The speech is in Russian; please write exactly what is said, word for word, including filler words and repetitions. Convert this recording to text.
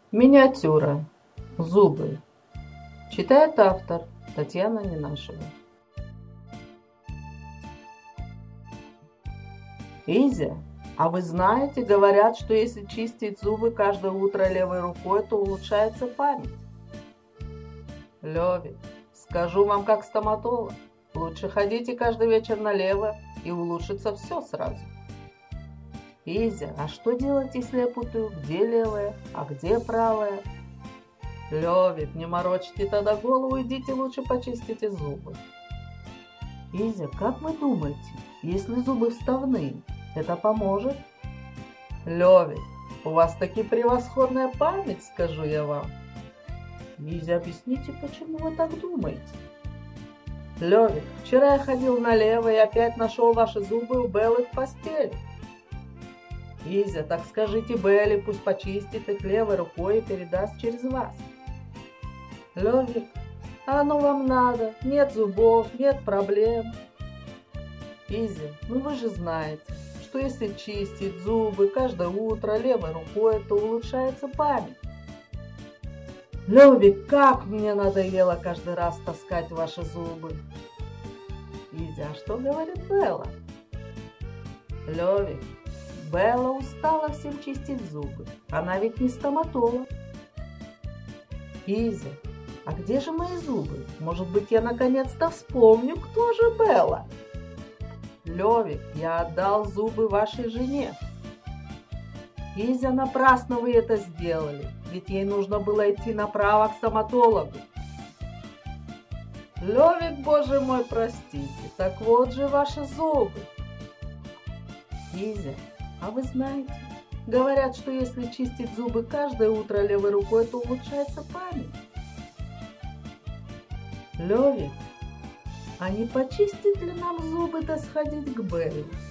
Миниатюра. Зубы. Читает автор Татьяна Ненашева. Изя, а вы знаете, говорят, что если чистить зубы каждое утро левой рукой, то улучшается память. Левик, скажу вам как стоматолог, лучше ходите каждый вечер налево, и улучшится все сразу. Изя, а что делать, если я путаю, где левая, а где правая? Левик, не морочите тогда голову, идите лучше почистите зубы. Изя, как вы думаете, если зубы вставные, это поможет? Левик, у вас таки превосходная память, скажу я вам. Изя, объясните, почему вы так думаете? Левик, вчера я ходил налево и опять нашел ваши зубы у Беллы в постели. Изя, так скажите Белле, пусть почистит их левой рукой и передаст через вас. Левик, а ну вам надо, нет зубов, нет проблем. Изя, ну вы же знаете, что если чистить зубы каждое утро левой рукой, то улучшается память. Левик, как мне надоело каждый раз таскать ваши зубы. Изя, а что говорит Белла? Левик, Белла устала всем чистить зубы. Она ведь не стоматолог. Изя, а где же мои зубы? Может быть, я наконец-то вспомню, кто же Белла? Левик, я отдал зубы вашей жене. Изя, напрасно вы это сделали, ведь ей нужно было идти направо к стоматологу. Левик, боже мой, простите, так вот же ваши зубы. Изя, а вы знаете, говорят, что если чистить зубы каждое утро левой рукой, то улучшается память. Левик, а не почистить ли нам зубы да сходить к Белле?